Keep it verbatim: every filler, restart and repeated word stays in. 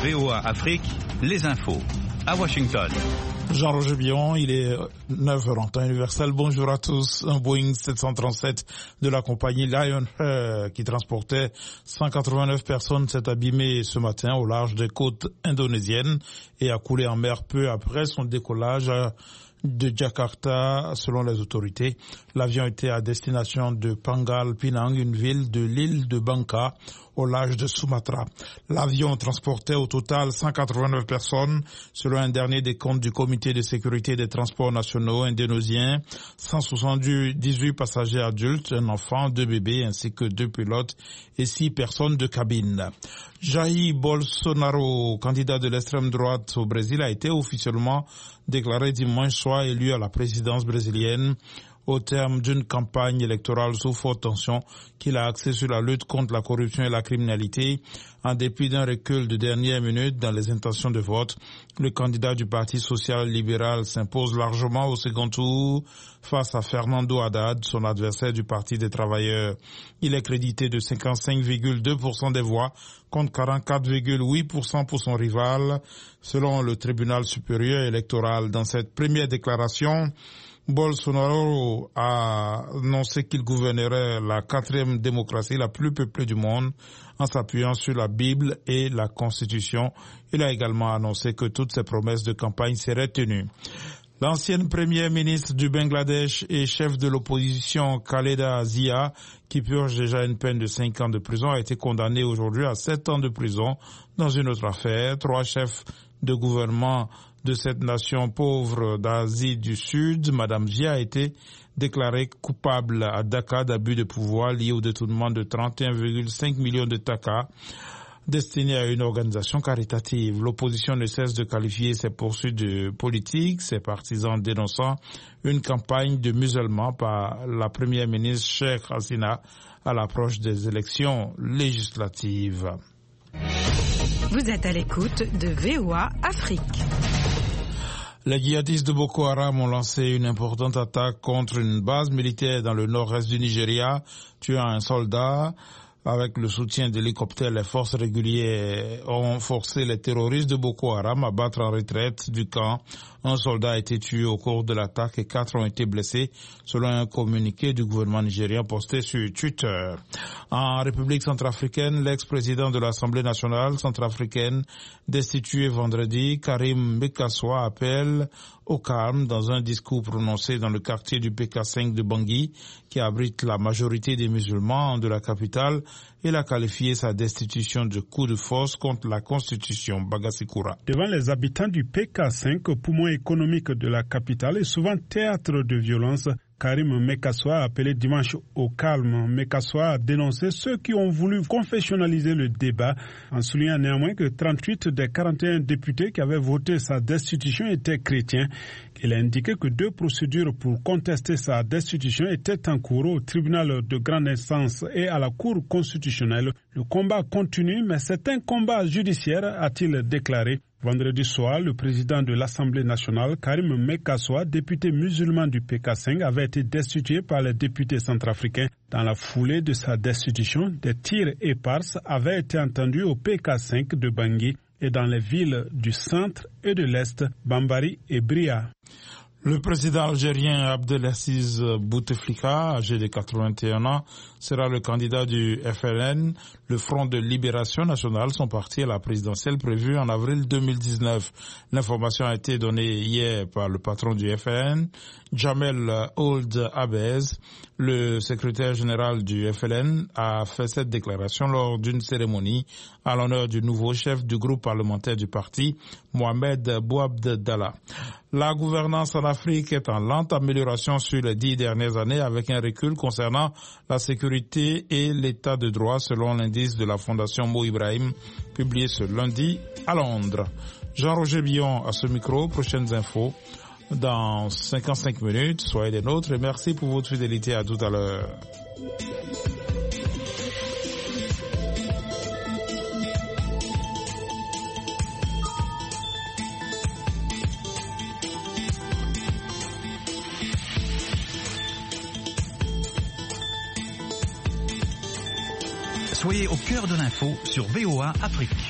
V O A Afrique, les infos. À Washington. Jean-Roger Bion, il est neuf heures en temps universel. Bonjour à tous. Un Boeing sept cent trente-sept de la compagnie Lion Air qui transportait cent quatre-vingt-neuf personnes s'est abîmé ce matin au large des côtes indonésiennes et a coulé en mer peu après son décollage de Jakarta, selon les autorités. L'avion était à destination de Pangkal Pinang, une ville de l'île de Bangka, au large de Sumatra. L'avion transportait au total cent quatre-vingt-neuf personnes, selon un dernier décompte du Comité de sécurité des transports nationaux indonésien, cent soixante-dix-huit passagers adultes, un enfant, deux bébés ainsi que deux pilotes et six personnes de cabine. Jair Bolsonaro, candidat de l'extrême droite au Brésil, a été officiellement déclaré dimanche soir élu à la présidence brésilienne au terme d'une campagne électorale sous forte tension qu'il a axée sur la lutte contre la corruption et la criminalité. En dépit d'un recul de dernière minute dans les intentions de vote, le candidat du Parti social-libéral s'impose largement au second tour face à Fernando Haddad, son adversaire du Parti des travailleurs. Il est crédité de cinquante-cinq virgule deux pour cent des voix contre quarante-quatre virgule huit pour cent pour son rival, selon le tribunal supérieur électoral. Dans cette première déclaration, Bolsonaro a annoncé qu'il gouvernerait la quatrième démocratie la plus peuplée du monde en s'appuyant sur la Bible et la Constitution. Il a également annoncé que toutes ses promesses de campagne seraient tenues. L'ancienne première ministre du Bangladesh et chef de l'opposition Khaleda Zia, qui purge déjà une peine de cinq ans de prison, a été condamnée aujourd'hui à sept ans de prison dans une autre affaire. Trois chefs de gouvernement de cette nation pauvre d'Asie du Sud, Madame Zia a été déclarée coupable à Dhaka d'abus de pouvoir lié au détournement de trente et un virgule cinq millions de taka destinés à une organisation caritative. L'opposition ne cesse de qualifier ces poursuites de politique, ses partisans dénonçant une campagne de musulmans par la première ministre Sheikh Hasina à l'approche des élections législatives. Vous êtes à l'écoute de V O A Afrique. Les djihadistes de Boko Haram ont lancé une importante attaque contre une base militaire dans le nord-est du Nigeria, tuant un soldat. Avec le soutien d'hélicoptères, les forces régulières ont forcé les terroristes de Boko Haram à battre en retraite du camp. Un soldat a été tué au cours de l'attaque et quatre ont été blessés, selon un communiqué du gouvernement nigérien posté sur Twitter. En République centrafricaine, l'ex-président de l'Assemblée nationale centrafricaine, destitué vendredi, Karim Bekassoa, appelle au calme dans un discours prononcé dans le quartier du P K cinq de Bangui, qui abrite la majorité des musulmans de la capitale. Il a qualifié sa destitution de coup de force contre la Constitution. Bagasikura. Devant les habitants du P K cinq, poumon économique de la capitale et souvent théâtre de violence, Karim Mekassoa a appelé dimanche au calme. Mekassoa a dénoncé ceux qui ont voulu confessionnaliser le débat, en soulignant néanmoins que trente-huit des quarante et un députés qui avaient voté sa destitution étaient chrétiens. Il a indiqué que deux procédures pour contester sa destitution étaient en cours au tribunal de grande instance et à la Cour constitutionnelle. Le combat continue, mais c'est un combat judiciaire, a-t-il déclaré. Vendredi soir, le président de l'Assemblée nationale, Karim Mekassoa, député musulman du P K cinq, avait été destitué par les députés centrafricains. Dans la foulée de sa destitution, des tirs épars avaient été entendus au P K cinq de Bangui et dans les villes du centre et de l'est, Bambari et Bria. Le président algérien Abdelaziz Bouteflika, âgé de quatre-vingt-un ans, sera le candidat du F L N, le Front de Libération Nationale, son parti à la présidentielle prévue en avril deux mille dix-neuf. L'information a été donnée hier par le patron du F L N, Jamel Ould Abez. Le secrétaire général du F L N a fait cette déclaration lors d'une cérémonie à l'honneur du nouveau chef du groupe parlementaire du parti, Mohamed Bouabdallah. La gouvernance en Afrique est en lente amélioration sur les dix dernières années, avec un recul concernant la sécurité et l'état de droit, selon l'indice de la Fondation Mo Ibrahim, publié ce lundi à Londres. Jean-Roger Bion à ce micro. Prochaines infos dans cinquante-cinq minutes. Soyez des nôtres et merci pour votre fidélité. À tout à l'heure. Soyez au cœur de l'info sur V O A Afrique.